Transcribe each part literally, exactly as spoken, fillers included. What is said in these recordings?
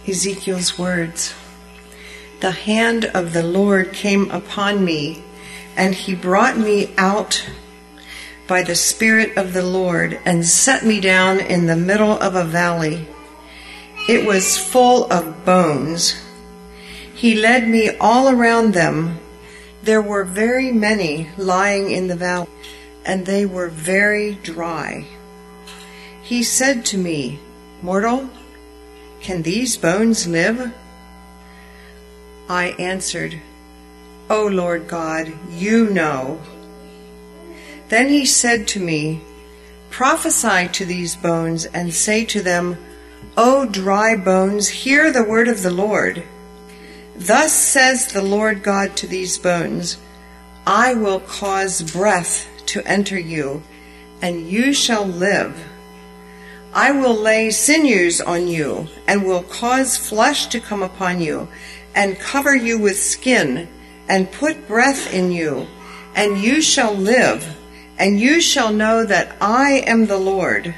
Ezekiel's words. The hand of the Lord came upon me, and he brought me out by the Spirit of the Lord and set me down in the middle of a valley. It was full of bones. He led me all around them. There were very many lying in the valley, and they were very dry. He said to me, "Mortal, can these bones live?" I answered, "O Lord God, you know." Then he said to me, "Prophesy to these bones and say to them, O dry bones, hear the word of the Lord. Thus says the Lord God to these bones, I will cause breath to enter you, and you shall live. I will lay sinews on you, and will cause flesh to come upon you, and cover you with skin, and put breath in you, and you shall live, and you shall know that I am the Lord."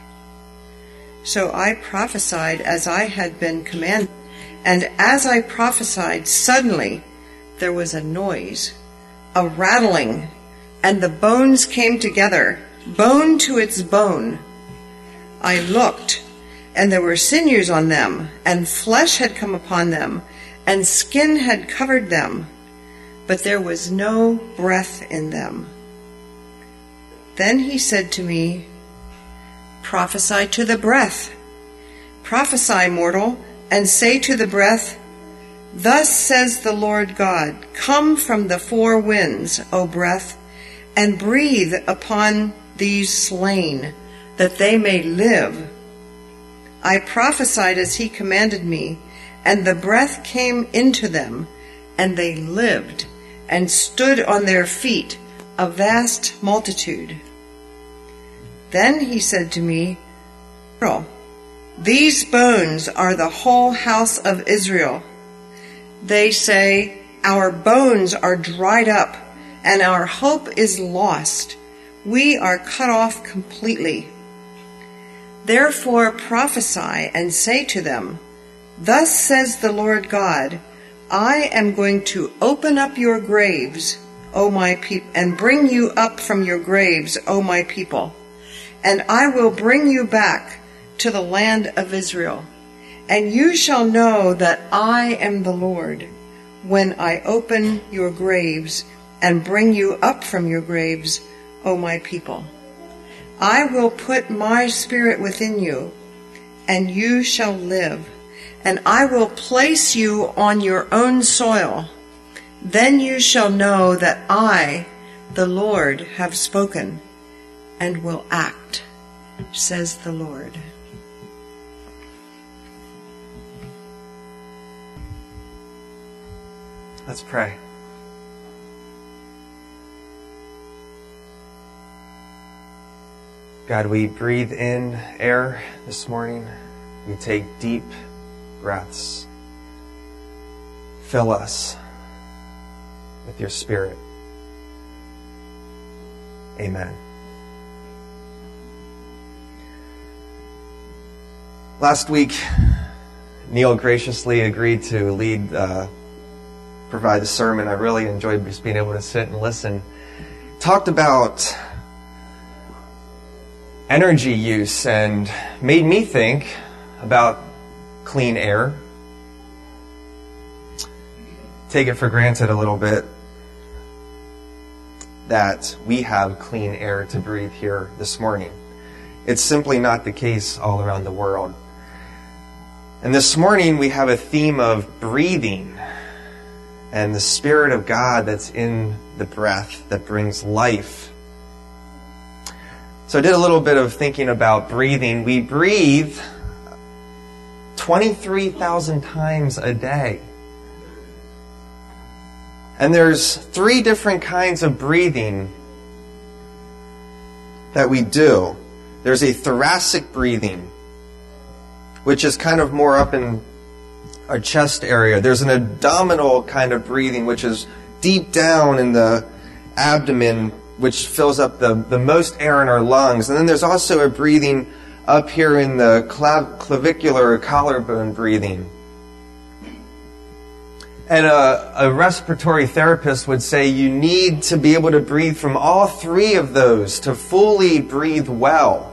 So I prophesied as I had been commanded, and as I prophesied, suddenly there was a noise, a rattling, and the bones came together, bone to its bone. I looked, and there were sinews on them, and flesh had come upon them, and skin had covered them, but there was no breath in them. Then he said to me, "Prophesy to the breath. Prophesy, mortal, and say to the breath, Thus says the Lord God, come from the four winds, O breath, and breathe upon these slain, that they may live." I prophesied as he commanded me, and the breath came into them, and they lived, and stood on their feet, a vast multitude. Then he said to me, "These bones are the whole house of Israel. They say, Our bones are dried up, and our hope is lost. We are cut off completely. Therefore prophesy and say to them, Thus says the Lord God, I am going to open up your graves, O my people, and bring you up from your graves, O my people. And I will bring you back to the land of Israel. And you shall know that I am the Lord, when I open your graves and bring you up from your graves, O my people. I will put my spirit within you, and you shall live, and I will place you on your own soil. Then you shall know that I, the Lord, have spoken, and will act, says the Lord. Let's pray. God, we breathe in air this morning. We take deep breaths. Fill us with your Spirit. Amen. Last week, Neil graciously agreed to lead, uh, provide the sermon. I really enjoyed just being able to sit and listen. Talked about energy use and made me think about clean air. Take it for granted a little bit that we have clean air to breathe here this morning. It's simply not the case all around the world. And this morning we have a theme of breathing and the Spirit of God that's in the breath that brings life. So I did a little bit of thinking about breathing. We breathe twenty-three thousand times a day. And there's three different kinds of breathing that we do. There's a thoracic breathing, which is kind of more up in our chest area. There's an abdominal kind of breathing, which is deep down in the abdomen, which fills up the, the most air in our lungs. And then there's also a breathing up here in the clav- clavicular or collarbone breathing. And a, a respiratory therapist would say you need to be able to breathe from all three of those to fully breathe well.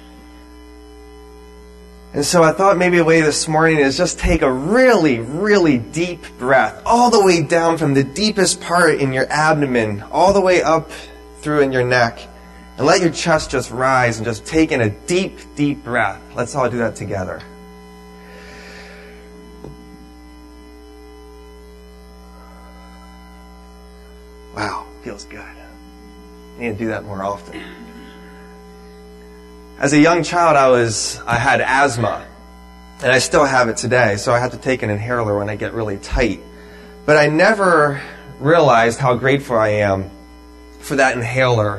And so I thought maybe a way this morning is just take a really, really deep breath all the way down from the deepest part in your abdomen, all the way up through in your neck, and let your chest just rise and just take in a deep, deep breath. Let's all do that together. Wow, feels good. I need to do that more often. As a young child, I was I had asthma, and I still have it today, so I have to take an inhaler when I get really tight. But I never realized how grateful I am for that inhaler.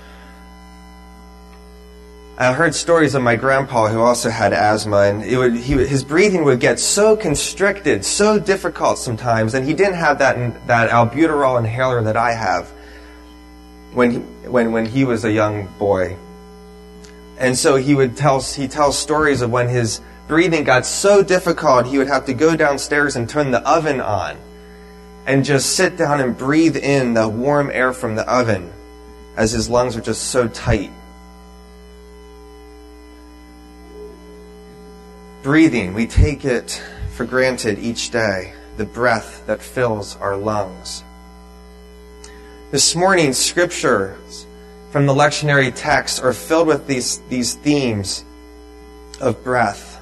I heard stories of my grandpa who also had asthma, and it would, he, his breathing would get so constricted, so difficult sometimes, and he didn't have that that albuterol inhaler that I have when he, when when he was a young boy. And so he would tell he tells stories of when his breathing got so difficult, he would have to go downstairs and turn the oven on and just sit down and breathe in the warm air from the oven as his lungs were just so tight. Breathing, we take it for granted each day, the breath that fills our lungs. This morning's scriptures from the lectionary text are filled with these, these themes of breath.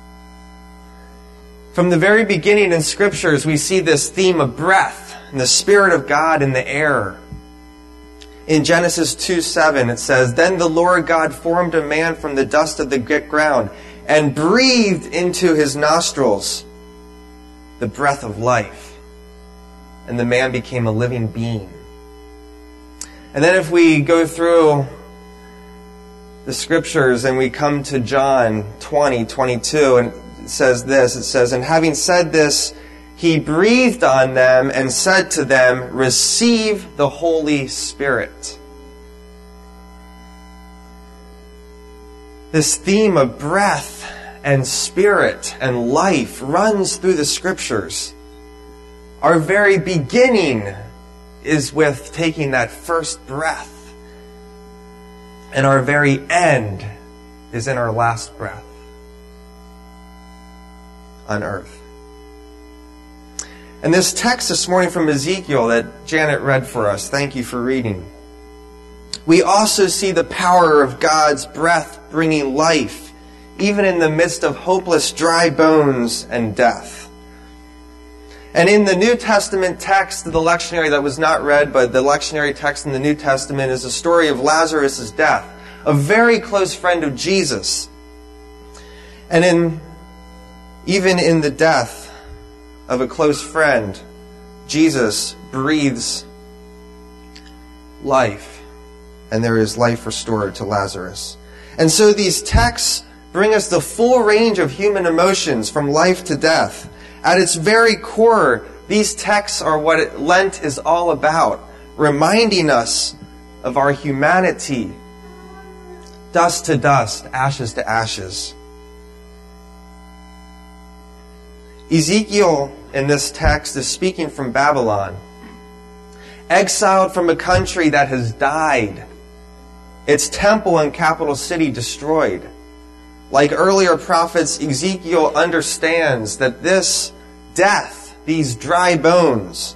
From the very beginning in scriptures, we see this theme of breath and the Spirit of God in the air. In Genesis two seven, it says, "Then the Lord God formed a man from the dust of the ground and breathed into his nostrils the breath of life. And the man became a living being." And then if we go through the scriptures and we come to John twenty twenty-two, and it says this, it says, "And having said this, he breathed on them and said to them, 'Receive the Holy Spirit.'" This theme of breath and spirit and life runs through the scriptures. Our very beginning is with taking that first breath. And our very end is in our last breath on earth. And this text this morning from Ezekiel that Janet read for us, thank you for reading. We also see the power of God's breath bringing life, even in the midst of hopeless dry bones and death. And in the New Testament text, the lectionary that was not read, but the lectionary text in the New Testament is the story of Lazarus' death, a very close friend of Jesus. And in even in the death of a close friend, Jesus breathes life, and there is life restored to Lazarus. And so these texts bring us the full range of human emotions from life to death. At its very core, these texts are what Lent is all about, reminding us of our humanity. Dust to dust, ashes to ashes. Ezekiel in this text is speaking from Babylon, exiled from a country that has died, its temple and capital city destroyed. Like earlier prophets, Ezekiel understands that this death, these dry bones,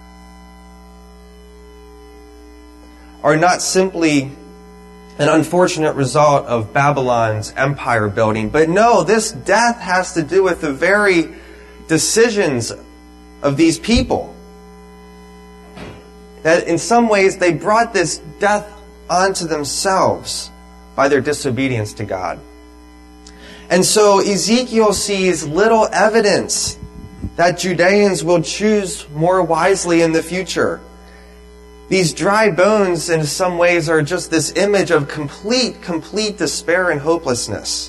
are not simply an unfortunate result of Babylon's empire building, but no, this death has to do with the very decisions of these people. That in some ways they brought this death onto themselves by their disobedience to God. And so Ezekiel sees little evidence that Judeans will choose more wisely in the future. These dry bones in some ways are just this image of complete, complete despair and hopelessness.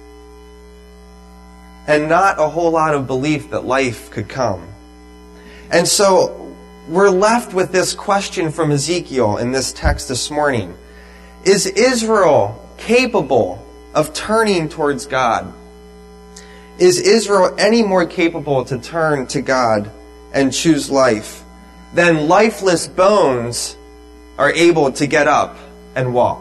And not a whole lot of belief that life could come. And so we're left with this question from Ezekiel in this text this morning. Is Israel capable of turning towards God? Is Israel any more capable to turn to God and choose life, then lifeless bones are able to get up and walk.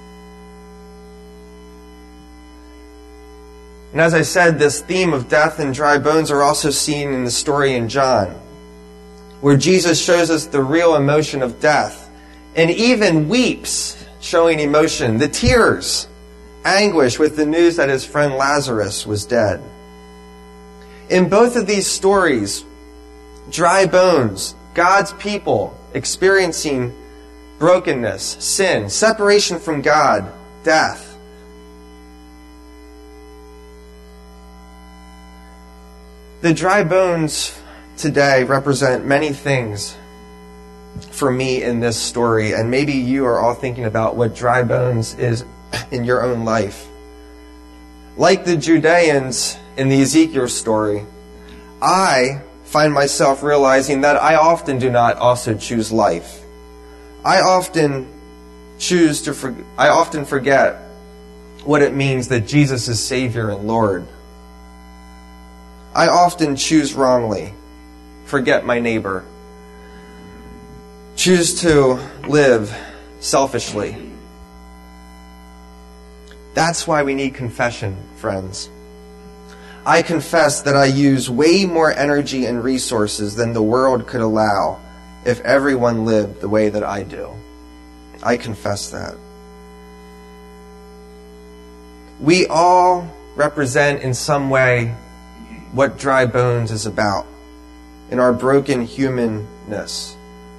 And as I said, this theme of death and dry bones are also seen in the story in John, where Jesus shows us the real emotion of death and even weeps, showing emotion, the tears, anguish with the news that his friend Lazarus was dead. In both of these stories, dry bones, God's people experiencing brokenness, sin, separation from God, death. The dry bones today represent many things for me in this story, and maybe you are all thinking about what dry bones is in your own life. Like the Judeans in the Ezekiel story, I find myself realizing that I often do not also choose life. I often choose to for, I often forget what it means that Jesus is Savior and Lord. I often choose wrongly, forget my neighbor, choose to live selfishly. That's why we need confession, friends. I confess that I use way more energy and resources than the world could allow if everyone lived the way that I do. I confess that. We all represent in some way what dry bones is about in our broken humanness.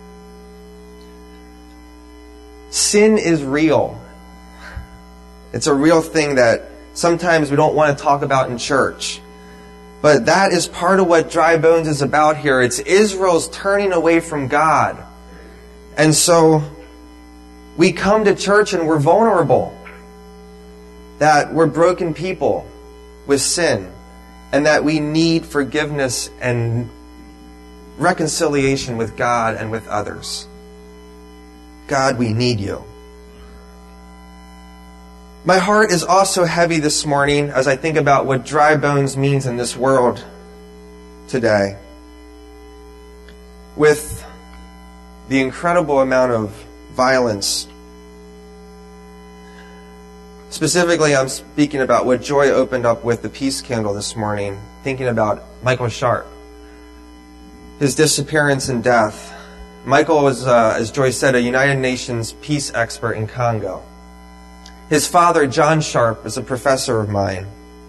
Sin is real. It's a real thing that sometimes we don't want to talk about in church. But that is part of what dry bones is about here. It's Israel's turning away from God. And so we come to church and we're vulnerable. That we're broken people with sin. And that we need forgiveness and reconciliation with God and with others. God, we need you. My heart is also heavy this morning as I think about what dry bones means in this world today. With the incredible amount of violence. Specifically, I'm speaking about what Joy opened up with the peace candle this morning, thinking about Michael Sharp, his disappearance and death. Michael was, uh, as Joy said, a United Nations peace expert in Congo. His father, John Sharp, is a professor of mine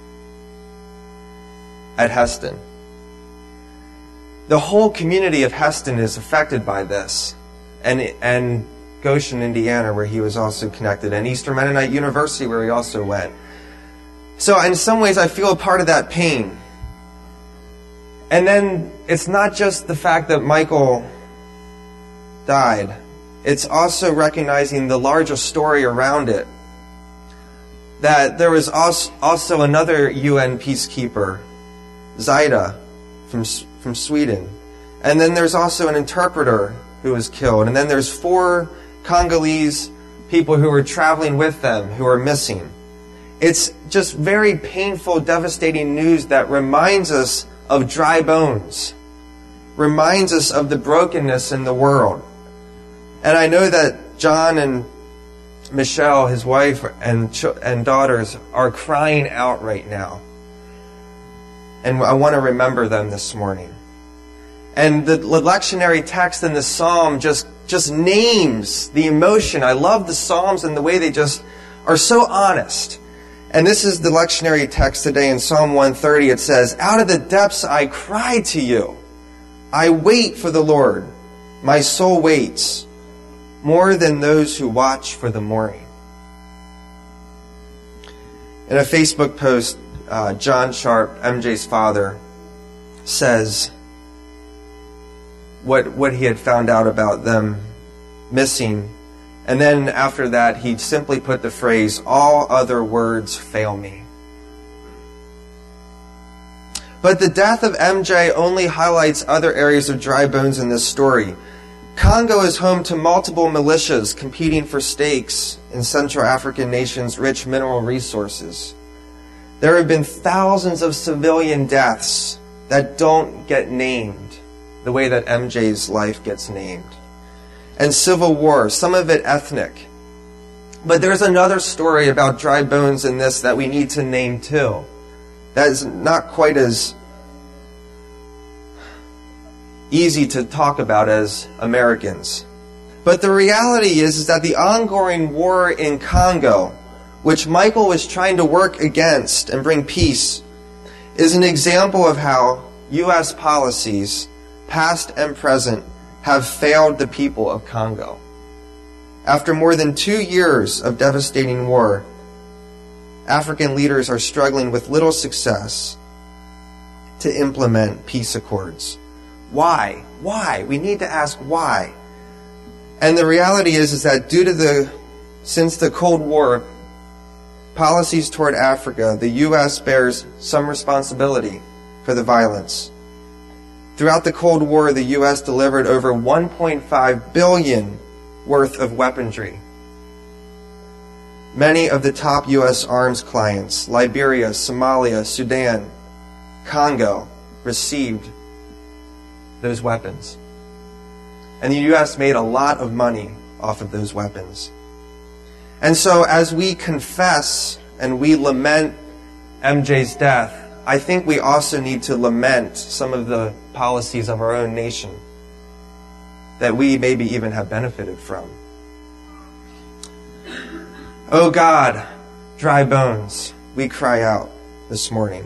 at Heston. The whole community of Heston is affected by this, and and Goshen, Indiana, where he was also connected, and Eastern Mennonite University, where he also went. So in some ways, I feel a part of that pain. And then it's not just the fact that Michael died. It's also recognizing the larger story around it. That there was also another U N peacekeeper, Zaida, from from Sweden. And then there's also an interpreter who was killed. And then there's four Congolese people who were traveling with them who are missing. It's just very painful, devastating news that reminds us of dry bones, reminds us of the brokenness in the world. And I know that John and Michelle, his wife and ch- and daughters, are crying out right now. And I want to remember them this morning. And the lectionary text in the psalm just, just names the emotion. I love the psalms and the way they just are so honest. And this is the lectionary text today in Psalm one thirty. It says, "Out of the depths I cry to you. I wait for the Lord. My soul waits, more than those who watch for the morning." In a Facebook post, uh, John Sharp, M J's father, says what what he had found out about them missing. And then after that, he simply put the phrase, "All other words fail me." But the death of M J only highlights other areas of dry bones in this story. Congo is home to multiple militias competing for stakes in Central African nations' rich mineral resources. There have been thousands of civilian deaths that don't get named the way that M J's life gets named. And civil war, some of it ethnic. But there's another story about dry bones in this that we need to name too. That is not quite as easy to talk about as Americans. But the reality is, is that the ongoing war in Congo, which Michael was trying to work against and bring peace, is an example of how U S policies, past and present, have failed the people of Congo. After more than two years of devastating war, African leaders are struggling with little success to implement peace accords. Why? Why? We need to ask why. And the reality is, is that due to the, since the Cold War, policies toward Africa, the U S bears some responsibility for the violence. Throughout the Cold War, the U S delivered over one point five billion dollars worth of weaponry. Many of the top U S arms clients, Liberia, Somalia, Sudan, Congo, received those weapons. And the U S made a lot of money off of those weapons. And so as we confess and we lament M J's death, I think we also need to lament some of the policies of our own nation that we maybe even have benefited from. Oh God, dry bones, we cry out this morning.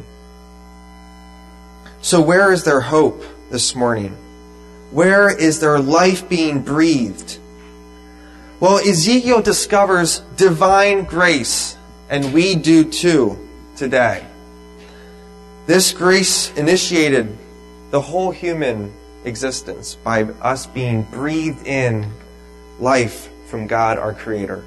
So where is their hope this morning? Where is their life being breathed? Well, Ezekiel discovers divine grace, and we do too today. This grace initiated the whole human existence by us being breathed in life from God, our Creator.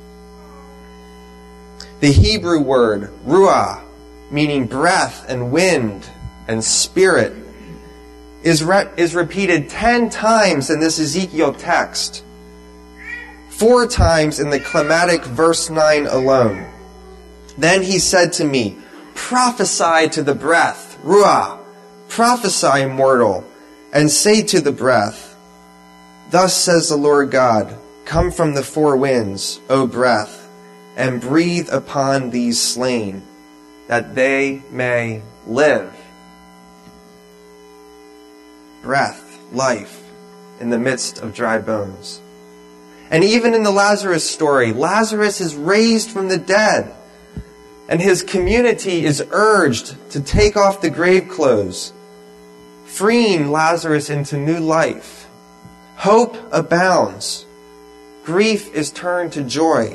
The Hebrew word, ruah, meaning breath and wind and spirit, is, re- is repeated ten times in this Ezekiel text. Four times in the climatic verse nine alone. Then he said to me, prophesy to the breath, ruah, prophesy, mortal, and say to the breath, thus says the Lord God, come from the four winds, O breath, and breathe upon these slain, that they may live. Breath, life, in the midst of dry bones. And even in the Lazarus story, Lazarus is raised from the dead, and his community is urged to take off the grave clothes, freeing Lazarus into new life. Hope abounds. Grief is turned to joy.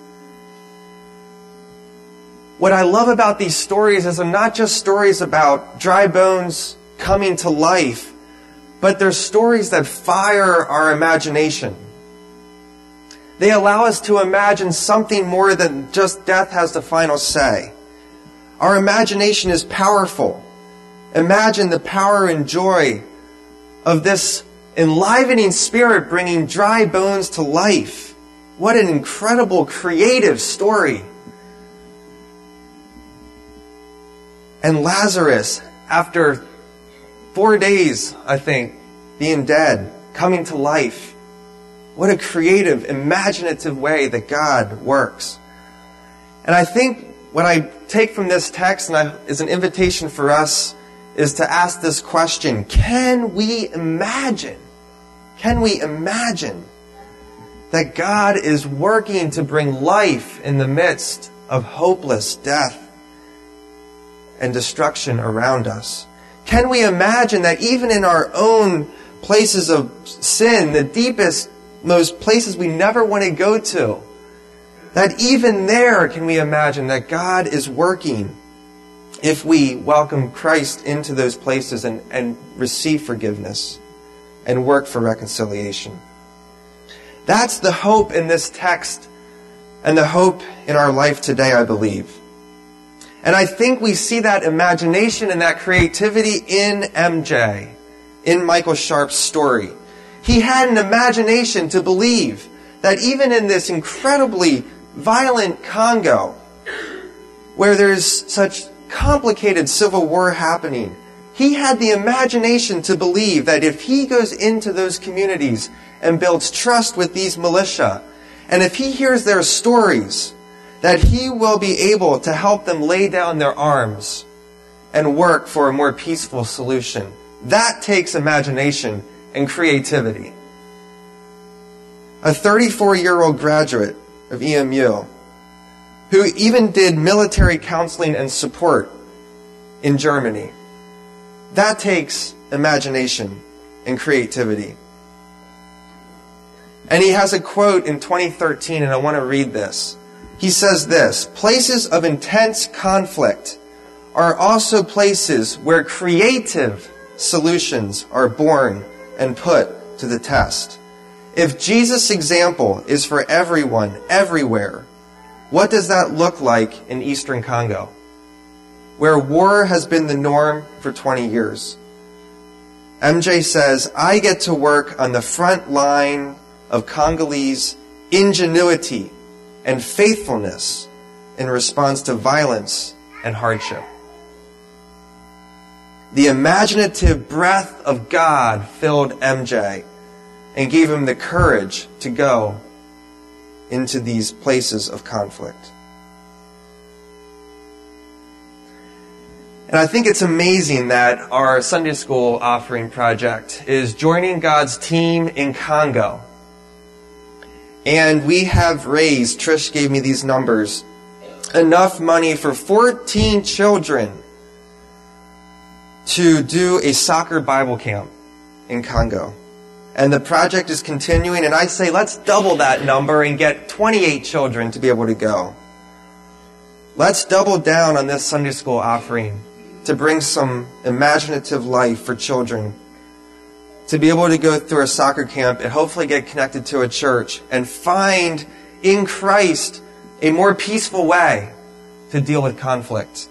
What I love about these stories is they're not just stories about dry bones coming to life, but they're stories that fire our imagination. They allow us to imagine something more than just death has the final say. Our imagination is powerful. Imagine the power and joy of this enlivening spirit bringing dry bones to life. What an incredible, creative story. And Lazarus, after four days, I think, being dead, coming to life. What a creative, imaginative way that God works. And I think what I take from this text and I, is an invitation for us is to ask this question. Can we imagine, can we imagine that God is working to bring life in the midst of hopeless death and destruction around us? Can we imagine that even in our own places of sin, the deepest, most places we never want to go to, that even there can we imagine that God is working if we welcome Christ into those places and, and receive forgiveness and work for reconciliation. That's the hope in this text and the hope in our life today, I believe. And I think we see that imagination and that creativity in M J, in Michael Sharp's story. He had an imagination to believe that even in this incredibly violent Congo, where there's such complicated civil war happening, he had the imagination to believe that if he goes into those communities and builds trust with these militia, and if he hears their stories, that he will be able to help them lay down their arms and work for a more peaceful solution. That takes imagination and creativity. A thirty-four-year-old graduate of E M U, who even did military counseling and support in Germany. That takes imagination and creativity. And he has a quote in twenty thirteen, and I want to read this. He says this: "Places of intense conflict are also places where creative solutions are born and put to the test. If Jesus' example is for everyone, everywhere, what does that look like in Eastern Congo, where war has been the norm for twenty years? M J says, I get to work on the front line of Congolese ingenuity and faithfulness in response to violence and hardship." The imaginative breath of God filled M J and gave him the courage to go into these places of conflict. And I think it's amazing that our Sunday School Offering Project is joining God's team in Congo. And we have raised, Trish gave me these numbers, enough money for fourteen children to do a soccer Bible camp in Congo. And the project is continuing, and I say let's double that number and get twenty-eight children to be able to go. Let's double down on this Sunday School offering to bring some imaginative life for children, to be able to go through a soccer camp and hopefully get connected to a church and find in Christ a more peaceful way to deal with conflict.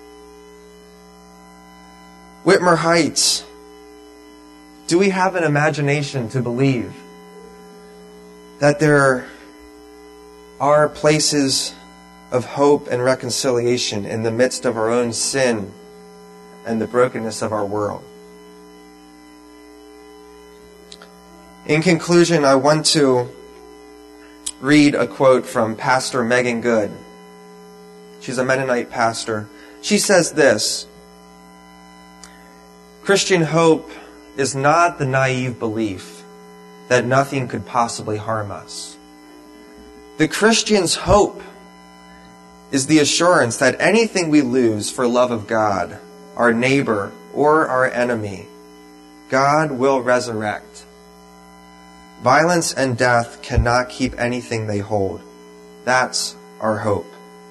Whitmer Heights, do we have an imagination to believe that there are places of hope and reconciliation in the midst of our own sin and the brokenness of our world? In conclusion, I want to read a quote from Pastor Megan Good. She's a Mennonite pastor. She says this: "Christian hope is not the naive belief that nothing could possibly harm us. The Christian's hope is the assurance that anything we lose for love of God, our neighbor, or our enemy, God will resurrect. Violence and death cannot keep anything they hold. That's our hope.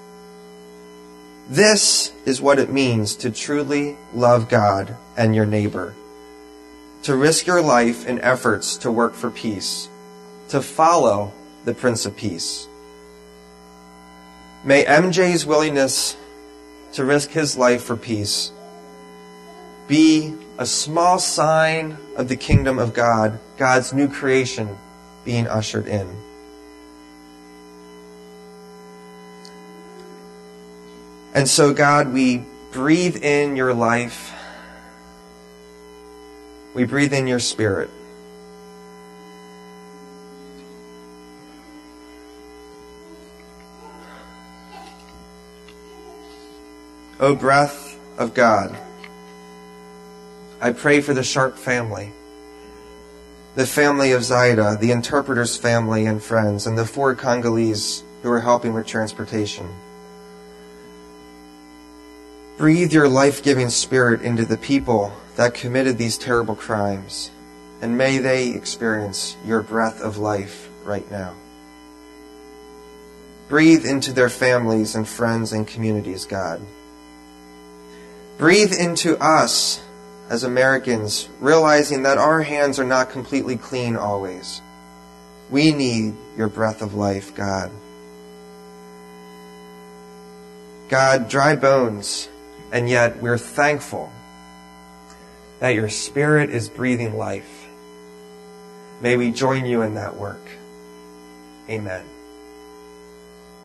This is what it means to truly love God and your neighbor, to risk your life in efforts to work for peace, to follow the Prince of Peace. May M J's willingness to risk his life for peace be a small sign of the kingdom of God, God's new creation being ushered in. And so, God, we breathe in your life. We breathe in your Spirit. O breath of God, I pray for the Sharp family, the family of Zaida, the interpreter's family and friends, and the four Congolese who are helping with transportation. Breathe your life-giving Spirit into the people that committed these terrible crimes, and may they experience your breath of life right now. Breathe into their families and friends and communities, God. Breathe into us as Americans, realizing that our hands are not completely clean always. We need your breath of life, God. God, dry bones, and yet we're thankful that your Spirit is breathing life. May we join you in that work. Amen.